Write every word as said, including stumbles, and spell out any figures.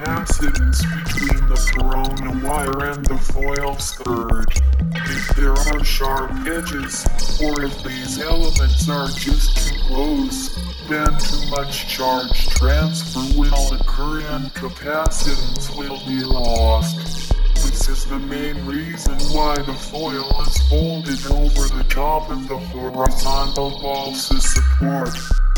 capacitance between the corona wire and the foil skirt. If there are sharp edges, or if these elements are just too close, then too much charge transfer will occur and capacitance will be lost. This is the main reason why the foil is folded over the top of the horizontal balsa support.